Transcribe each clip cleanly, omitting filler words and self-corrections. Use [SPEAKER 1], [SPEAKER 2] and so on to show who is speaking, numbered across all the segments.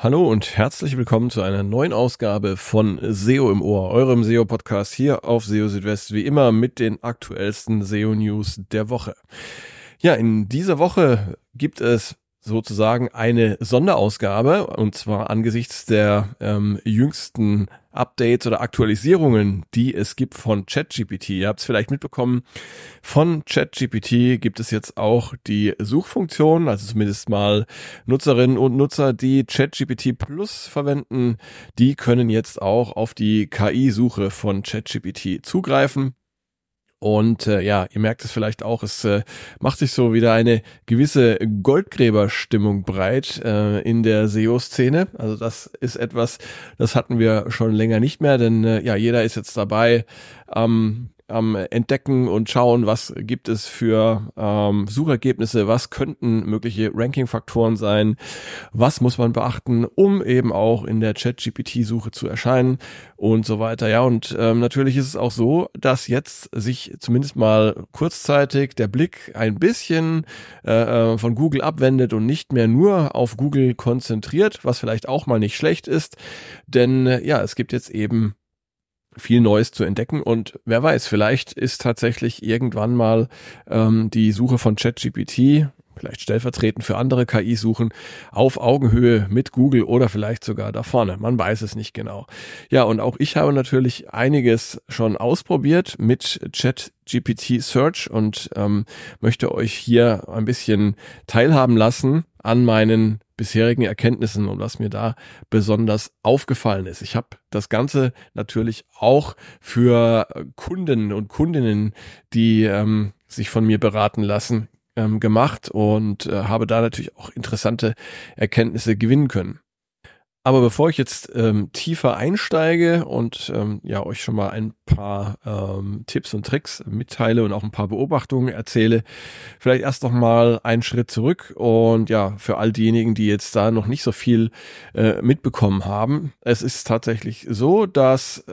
[SPEAKER 1] Hallo und herzlich willkommen zu einer neuen Ausgabe von SEO im Ohr, eurem SEO-Podcast hier auf SEO Südwest, wie immer mit den aktuellsten SEO-News der Woche. Ja, in dieser Woche gibt es sozusagen eine Sonderausgabe, und zwar angesichts der jüngsten Updates oder Aktualisierungen, die es gibt von ChatGPT. Ihr habt es vielleicht mitbekommen, von ChatGPT gibt es jetzt auch die Suchfunktion, also zumindest mal Nutzerinnen und Nutzer, die ChatGPT Plus verwenden, die können jetzt auch auf die KI-Suche von ChatGPT zugreifen. Und ihr merkt es vielleicht auch, es macht sich so wieder eine gewisse Goldgräberstimmung breit in der SEO-Szene. Also das ist etwas, das hatten wir schon länger nicht mehr, denn jeder ist jetzt dabei, am Entdecken und schauen, was gibt es für Suchergebnisse, was könnten mögliche Ranking-Faktoren sein, was muss man beachten, um eben auch in der ChatGPT-Suche zu erscheinen und so weiter. Ja, und natürlich ist es auch so, dass jetzt sich zumindest mal kurzzeitig der Blick ein bisschen von Google abwendet und nicht mehr nur auf Google konzentriert, was vielleicht auch mal nicht schlecht ist, denn es gibt jetzt eben viel Neues zu entdecken und wer weiß, vielleicht ist tatsächlich irgendwann mal die Suche von ChatGPT, vielleicht stellvertretend für andere KI-Suchen, auf Augenhöhe mit Google oder vielleicht sogar da vorne. Man weiß es nicht genau. Ja, und auch ich habe natürlich einiges schon ausprobiert mit ChatGPT Search und möchte euch hier ein bisschen teilhaben lassen an meinen bisherigen Erkenntnissen und was mir da besonders aufgefallen ist. Ich habe das Ganze natürlich auch für Kunden und Kundinnen, die sich von mir beraten lassen, gemacht und habe da natürlich auch interessante Erkenntnisse gewinnen können. Aber bevor ich jetzt tiefer einsteige und euch schon mal ein paar Tipps und Tricks mitteile und auch ein paar Beobachtungen erzähle, vielleicht erst noch mal einen Schritt zurück und für all diejenigen, die jetzt da noch nicht so viel mitbekommen haben. Es ist tatsächlich so, dass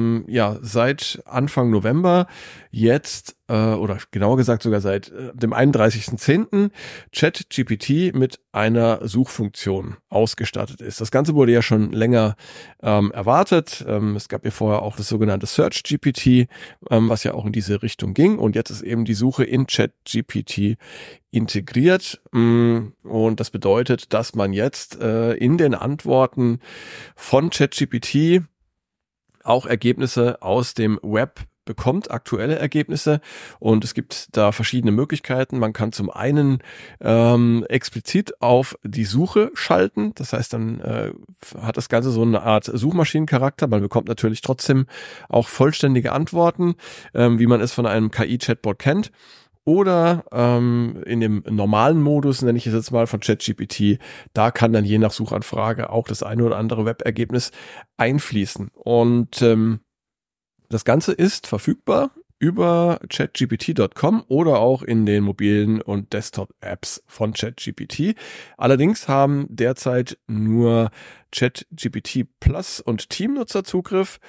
[SPEAKER 1] seit Anfang November jetzt oder genauer gesagt sogar seit dem 31.10. ChatGPT mit einer Suchfunktion ausgestattet ist. Das Ganze wurde ja schon länger erwartet. Es gab ja vorher auch das sogenannte Search GPT, was ja auch in diese Richtung ging. Und jetzt ist eben die Suche in ChatGPT integriert. Und das bedeutet, dass man jetzt in den Antworten von ChatGPT auch Ergebnisse aus dem Web bekommt, aktuelle Ergebnisse, und es gibt da verschiedene Möglichkeiten. Man kann zum einen explizit auf die Suche schalten, das heißt, dann hat das Ganze so eine Art Suchmaschinencharakter. Man bekommt natürlich trotzdem auch vollständige Antworten, wie man es von einem KI-Chatbot kennt. Oder in dem normalen Modus, nenne ich es jetzt mal, von ChatGPT, da kann dann je nach Suchanfrage auch das eine oder andere Webergebnis einfließen. Und das Ganze ist verfügbar über chatgpt.com oder auch in den mobilen und Desktop-Apps von ChatGPT. Allerdings haben derzeit nur ChatGPT Plus und Teamnutzer Zugriff,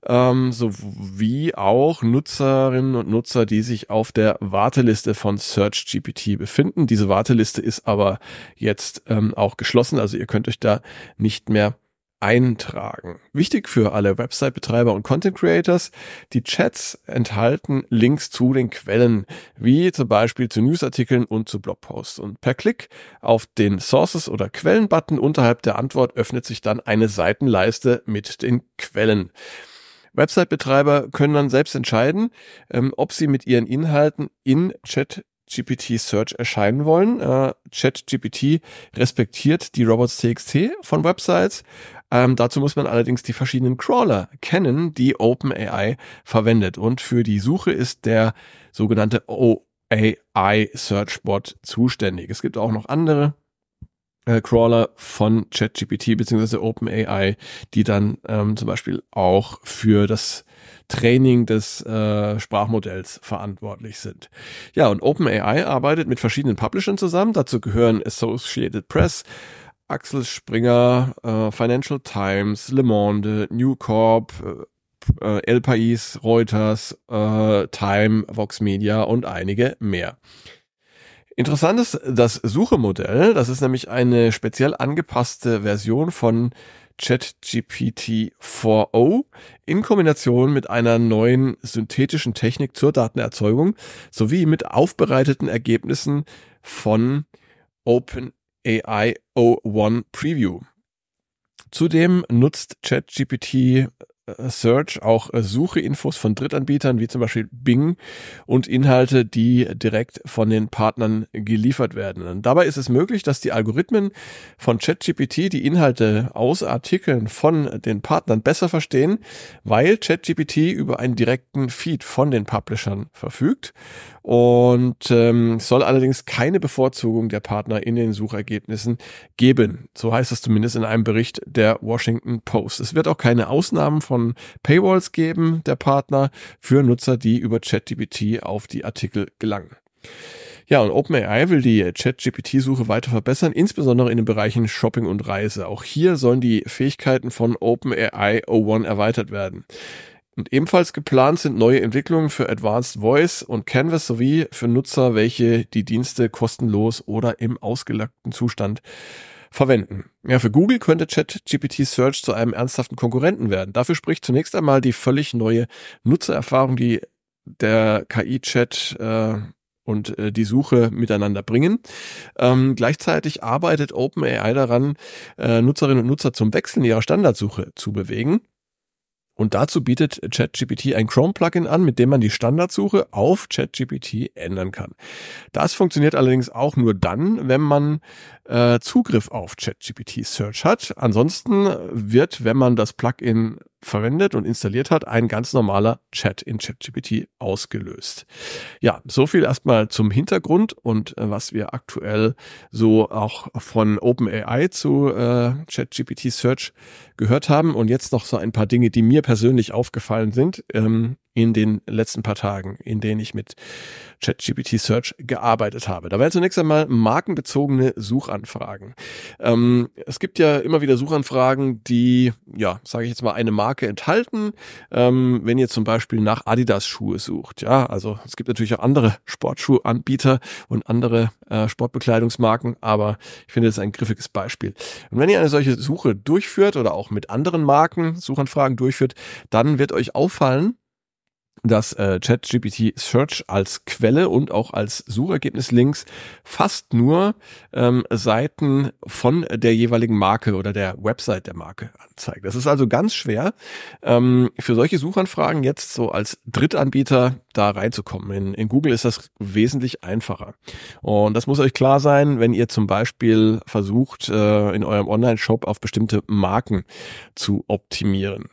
[SPEAKER 1] sowie auch Nutzerinnen und Nutzer, die sich auf der Warteliste von SearchGPT befinden. Diese Warteliste ist aber jetzt auch geschlossen, also ihr könnt euch da nicht mehr eintragen. Wichtig für alle Website-Betreiber und Content-Creators: die Chats enthalten Links zu den Quellen, wie zum Beispiel zu Newsartikeln und zu Blogposts. Und per Klick auf den Sources- oder Quellen-Button unterhalb der Antwort öffnet sich dann eine Seitenleiste mit den Quellen. Website-Betreiber können dann selbst entscheiden, ob sie mit ihren Inhalten in ChatGPT Search erscheinen wollen. ChatGPT respektiert die Robots.txt von Websites. Dazu muss man allerdings die verschiedenen Crawler kennen, die OpenAI verwendet. Und für die Suche ist der sogenannte OAI Searchbot zuständig. Es gibt auch noch andere Crawler von ChatGPT bzw. OpenAI, die dann zum Beispiel auch für das Training des Sprachmodells verantwortlich sind. Ja, und OpenAI arbeitet mit verschiedenen Publishern zusammen. Dazu gehören Associated Press, Axel Springer, Financial Times, Le Monde, News Corp, El País, Reuters, Time, Vox Media und einige mehr. Interessant ist das Suchemodell. Das ist nämlich eine speziell angepasste Version von ChatGPT 4o in Kombination mit einer neuen synthetischen Technik zur Datenerzeugung sowie mit aufbereiteten Ergebnissen von OpenAI O1 Preview. Zudem nutzt ChatGPT Search auch Sucheinfos von Drittanbietern wie zum Beispiel Bing und Inhalte, die direkt von den Partnern geliefert werden. Und dabei ist es möglich, dass die Algorithmen von ChatGPT die Inhalte aus Artikeln von den Partnern besser verstehen, weil ChatGPT über einen direkten Feed von den Publishern verfügt und soll allerdings keine Bevorzugung der Partner in den Suchergebnissen geben. So heißt es zumindest in einem Bericht der Washington Post. Es wird auch keine Ausnahmen von Paywalls geben der Partner für Nutzer, die über ChatGPT auf die Artikel gelangen. Ja, und OpenAI will die ChatGPT-Suche weiter verbessern, insbesondere in den Bereichen Shopping und Reise. Auch hier sollen die Fähigkeiten von OpenAI O1 erweitert werden. Und ebenfalls geplant sind neue Entwicklungen für Advanced Voice und Canvas sowie für Nutzer, welche die Dienste kostenlos oder im ausgelackten Zustand verwenden. Ja, für Google könnte ChatGPT Search zu einem ernsthaften Konkurrenten werden. Dafür spricht zunächst einmal die völlig neue Nutzererfahrung, die der KI-Chat und die Suche miteinander bringen. Gleichzeitig arbeitet OpenAI daran, Nutzerinnen und Nutzer zum Wechseln ihrer Standardsuche zu bewegen. Und dazu bietet ChatGPT ein Chrome-Plugin an, mit dem man die Standardsuche auf ChatGPT ändern kann. Das funktioniert allerdings auch nur dann, wenn man Zugriff auf ChatGPT Search hat. Ansonsten wird, wenn man das Plugin verwendet und installiert hat, ein ganz normaler Chat in ChatGPT ausgelöst. Ja, so viel erstmal zum Hintergrund und was wir aktuell so auch von OpenAI zu ChatGPT Search gehört haben. Und jetzt noch so ein paar Dinge, die mir persönlich aufgefallen sind in den letzten paar Tagen, in denen ich mit ChatGPT Search gearbeitet habe. Da wären zunächst einmal markenbezogene Suchanfragen. Es gibt ja immer wieder Suchanfragen, die, ja, sage ich jetzt mal, eine Marke enthalten. Wenn ihr zum Beispiel nach Adidas-Schuhe sucht, ja, also es gibt natürlich auch andere Sportschuhanbieter und andere Sportbekleidungsmarken, aber ich finde, das ist ein griffiges Beispiel. Und wenn ihr eine solche Suche durchführt oder auch mit anderen Marken Suchanfragen durchführt, dann wird euch auffallen, dass ChatGPT Search als Quelle und auch als Suchergebnislinks fast nur Seiten von der jeweiligen Marke oder der Website der Marke anzeigt. Das ist also ganz schwer, für solche Suchanfragen jetzt so als Drittanbieter da reinzukommen. In Google ist das wesentlich einfacher. Und das muss euch klar sein, wenn ihr zum Beispiel versucht, in eurem Online-Shop auf bestimmte Marken zu optimieren.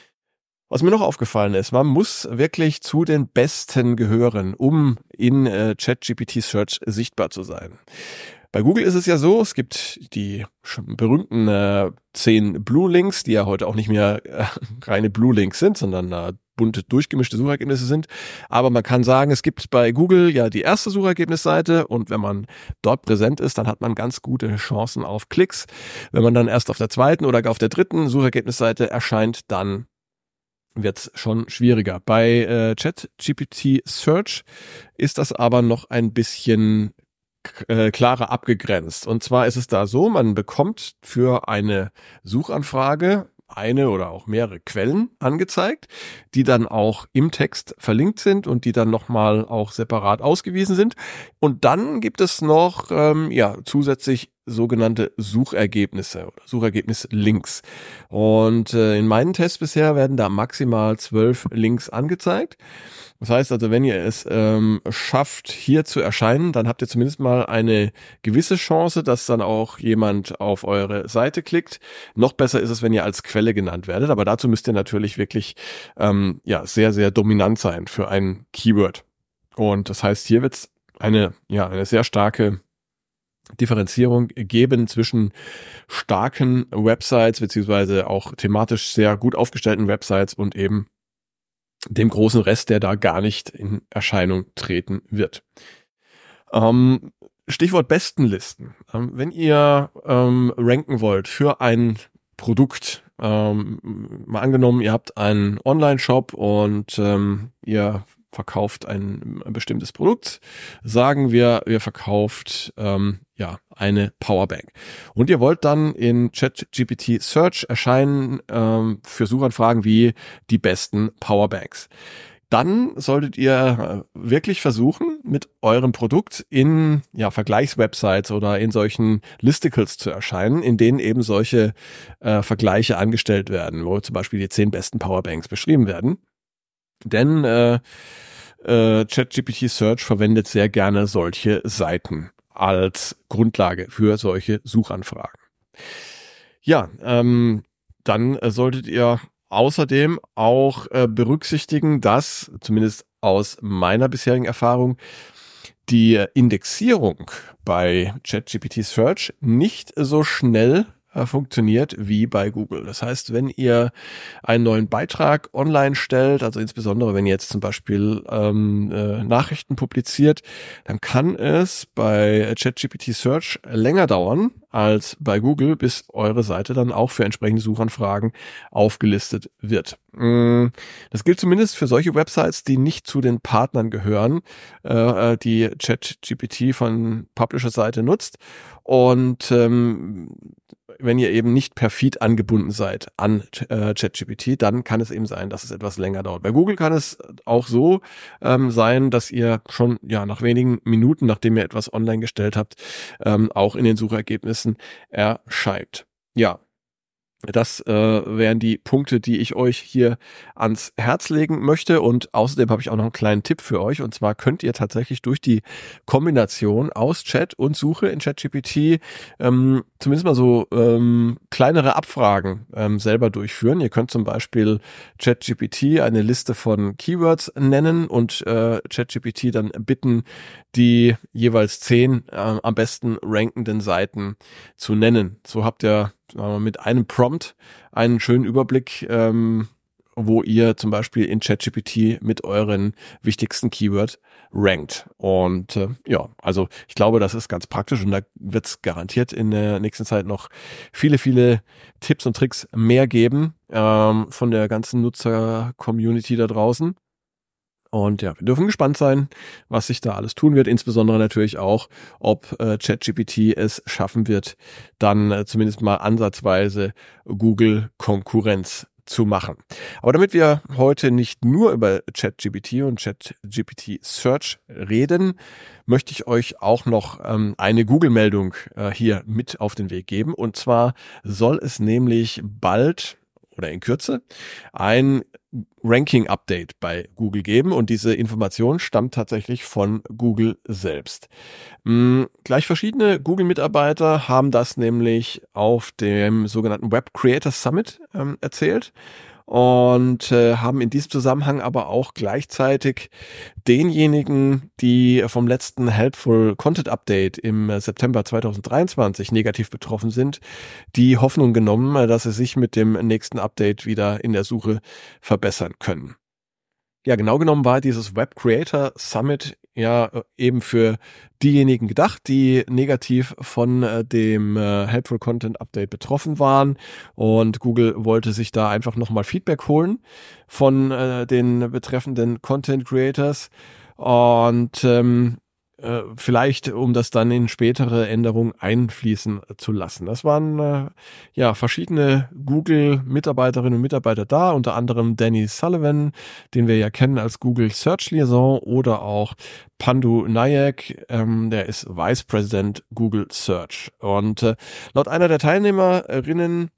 [SPEAKER 1] Was mir noch aufgefallen ist, man muss wirklich zu den Besten gehören, um in ChatGPT Search sichtbar zu sein. Bei Google ist es ja so, es gibt die berühmten 10 Blue Links, die ja heute auch nicht mehr reine Blue Links sind, sondern bunte, durchgemischte Suchergebnisse sind. Aber man kann sagen, es gibt bei Google ja die erste Suchergebnisseite und wenn man dort präsent ist, dann hat man ganz gute Chancen auf Klicks. Wenn man dann erst auf der zweiten oder gar auf der dritten Suchergebnisseite erscheint, dann wird's schon schwieriger. Bei ChatGPT Search ist das aber noch ein bisschen klarer abgegrenzt. Und zwar ist es da so, man bekommt für eine Suchanfrage eine oder auch mehrere Quellen angezeigt, die dann auch im Text verlinkt sind und die dann nochmal auch separat ausgewiesen sind. Und dann gibt es noch zusätzlich sogenannte Suchergebnisse oder Suchergebnislinks. Und in meinen Tests bisher werden da maximal 12 Links angezeigt. Das heißt also, wenn ihr es schafft, hier zu erscheinen, dann habt ihr zumindest mal eine gewisse Chance, dass dann auch jemand auf eure Seite klickt. Noch besser ist es, wenn ihr als Quelle genannt werdet, aber dazu müsst ihr natürlich wirklich sehr, sehr dominant sein für ein Keyword. Und das heißt, hier wird es eine sehr starke Differenzierung geben zwischen starken Websites beziehungsweise auch thematisch sehr gut aufgestellten Websites und eben dem großen Rest, der da gar nicht in Erscheinung treten wird. Stichwort Bestenlisten. Wenn ihr ranken wollt für ein Produkt, mal angenommen, ihr habt einen Online-Shop und ihr verkauft ein bestimmtes Produkt. Sagen wir verkauft eine Powerbank. Und ihr wollt dann in ChatGPT Search erscheinen für Suchanfragen wie die besten Powerbanks. Dann solltet ihr wirklich versuchen, mit eurem Produkt in Vergleichswebsites oder in solchen Listicles zu erscheinen, in denen eben solche Vergleiche angestellt werden, wo zum Beispiel die 10 besten Powerbanks beschrieben werden. Denn ChatGPT Search verwendet sehr gerne solche Seiten als Grundlage für solche Suchanfragen. Ja, dann solltet ihr außerdem auch berücksichtigen, dass, zumindest aus meiner bisherigen Erfahrung, die Indexierung bei ChatGPT Search nicht so schnell funktioniert wie bei Google. Das heißt, wenn ihr einen neuen Beitrag online stellt, also insbesondere wenn ihr jetzt zum Beispiel Nachrichten publiziert, dann kann es bei ChatGPT Search länger dauern als bei Google, bis eure Seite dann auch für entsprechende Suchanfragen aufgelistet wird. Das gilt zumindest für solche Websites, die nicht zu den Partnern gehören, die ChatGPT von Publisher-Seite nutzt. Und wenn ihr eben nicht per Feed angebunden seid an ChatGPT, dann kann es eben sein, dass es etwas länger dauert. Bei Google kann es auch so sein, dass ihr schon nach wenigen Minuten, nachdem ihr etwas online gestellt habt, auch in den Suchergebnissen erscheint. Ja. Das wären die Punkte, die ich euch hier ans Herz legen möchte, und außerdem habe ich auch noch einen kleinen Tipp für euch, und zwar könnt ihr tatsächlich durch die Kombination aus Chat und Suche in ChatGPT zumindest mal so kleinere Abfragen selber durchführen. Ihr könnt zum Beispiel ChatGPT eine Liste von Keywords nennen und ChatGPT dann bitten, die jeweils 10 am besten rankenden Seiten zu nennen. So habt ihr mit einem Prompt einen schönen Überblick, wo ihr zum Beispiel in ChatGPT mit euren wichtigsten Keyword rankt. Und also ich glaube, das ist ganz praktisch, und da wird es garantiert in der nächsten Zeit noch viele, viele Tipps und Tricks mehr geben von der ganzen Nutzer-Community da draußen. Und ja, wir dürfen gespannt sein, was sich da alles tun wird, insbesondere natürlich auch, ob ChatGPT es schaffen wird, dann zumindest mal ansatzweise Google Konkurrenz zu machen. Aber damit wir heute nicht nur über ChatGPT und ChatGPT Search reden, möchte ich euch auch noch eine Google-Meldung hier mit auf den Weg geben. Und zwar soll es nämlich bald oder in Kürze ein Ranking-Update bei Google geben, und diese Information stammt tatsächlich von Google selbst. Gleich verschiedene Google-Mitarbeiter haben das nämlich auf dem sogenannten Web Creator Summit erzählt und haben in diesem Zusammenhang aber auch gleichzeitig denjenigen, die vom letzten Helpful Content Update im September 2023 negativ betroffen sind, die Hoffnung genommen, dass sie sich mit dem nächsten Update wieder in der Suche verbessern können. Ja, genau genommen war dieses Web Creator Summit ja eben für diejenigen gedacht, die negativ von dem Helpful Content Update betroffen waren, und Google wollte sich da einfach nochmal Feedback holen von den betreffenden Content Creators und vielleicht, um das dann in spätere Änderungen einfließen zu lassen. Das waren verschiedene Google-Mitarbeiterinnen und Mitarbeiter da, unter anderem Danny Sullivan, den wir ja kennen als Google Search Liaison, oder auch Pandu Nayak, der ist Vice President Google Search. Und laut einer der Teilnehmerinnen,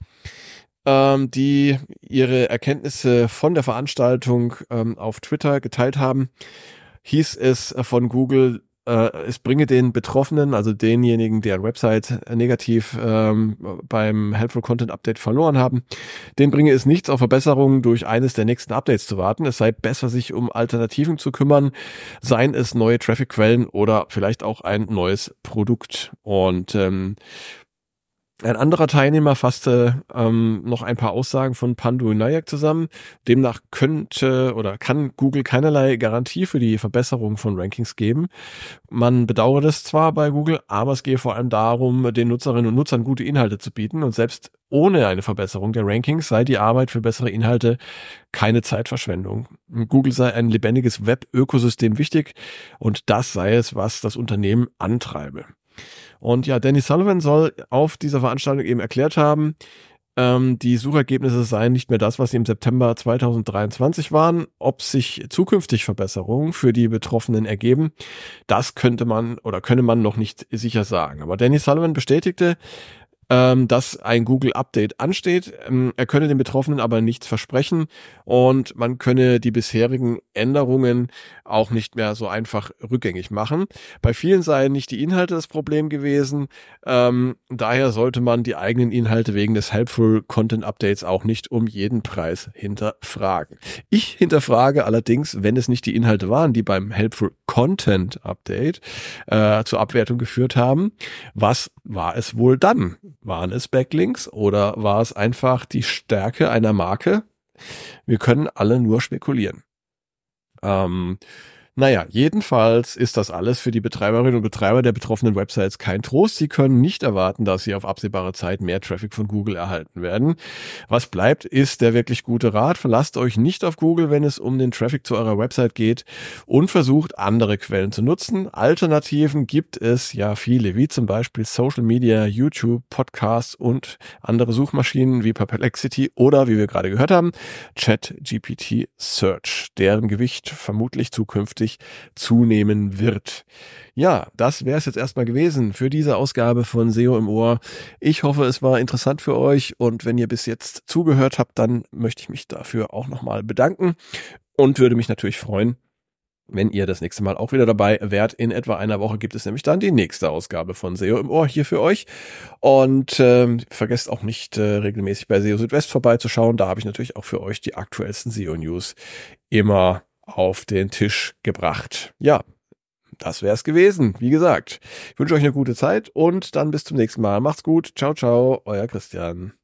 [SPEAKER 1] die ihre Erkenntnisse von der Veranstaltung auf Twitter geteilt haben, hieß es von Google, es bringe den Betroffenen, also denjenigen, deren Website negativ beim Helpful Content Update verloren haben, denen bringe es nichts, auf Verbesserungen durch eines der nächsten Updates zu warten. Es sei besser, sich um Alternativen zu kümmern, seien es neue Traffic-Quellen oder vielleicht auch ein neues Produkt. Und Ein anderer Teilnehmer fasste noch ein paar Aussagen von Pandu Nayak zusammen. Demnach kann Google keinerlei Garantie für die Verbesserung von Rankings geben. Man bedauert es zwar bei Google, aber es gehe vor allem darum, den Nutzerinnen und Nutzern gute Inhalte zu bieten. Und selbst ohne eine Verbesserung der Rankings sei die Arbeit für bessere Inhalte keine Zeitverschwendung. Google sei ein lebendiges Web-Ökosystem wichtig und das sei es, was das Unternehmen antreibe. Und ja, Danny Sullivan soll auf dieser Veranstaltung eben erklärt haben, die Suchergebnisse seien nicht mehr das, was sie im September 2023 waren. Ob sich zukünftig Verbesserungen für die Betroffenen ergeben, das könne man noch nicht sicher sagen. Aber Danny Sullivan bestätigte, dass ein Google-Update ansteht. Er könne den Betroffenen aber nichts versprechen und man könne die bisherigen Änderungen auch nicht mehr so einfach rückgängig machen. Bei vielen seien nicht die Inhalte das Problem gewesen. Daher sollte man die eigenen Inhalte wegen des Helpful Content Updates auch nicht um jeden Preis hinterfragen. Ich hinterfrage allerdings, wenn es nicht die Inhalte waren, die beim Helpful Content Update zur Abwertung geführt haben, was war es wohl dann? Waren es Backlinks oder war es einfach die Stärke einer Marke? Wir können alle nur spekulieren. Jedenfalls ist das alles für die Betreiberinnen und Betreiber der betroffenen Websites kein Trost. Sie können nicht erwarten, dass sie auf absehbare Zeit mehr Traffic von Google erhalten werden. Was bleibt, ist der wirklich gute Rat. Verlasst euch nicht auf Google, wenn es um den Traffic zu eurer Website geht und versucht, andere Quellen zu nutzen. Alternativen gibt es ja viele, wie zum Beispiel Social Media, YouTube, Podcasts und andere Suchmaschinen wie Perplexity oder, wie wir gerade gehört haben, ChatGPT Search, deren Gewicht vermutlich zukünftig zunehmen wird. Ja, das wäre es jetzt erstmal gewesen für diese Ausgabe von SEO im Ohr. Ich hoffe, es war interessant für euch und wenn ihr bis jetzt zugehört habt, dann möchte ich mich dafür auch nochmal bedanken und würde mich natürlich freuen, wenn ihr das nächste Mal auch wieder dabei wärt. In etwa einer Woche gibt es nämlich dann die nächste Ausgabe von SEO im Ohr hier für euch. Und vergesst auch nicht, regelmäßig bei SEO Südwest vorbeizuschauen. Da habe ich natürlich auch für euch die aktuellsten SEO-News immer auf den Tisch gebracht. Ja, das wäre es gewesen. Wie gesagt, ich wünsche euch eine gute Zeit und dann bis zum nächsten Mal. Macht's gut. Ciao, ciao, euer Christian.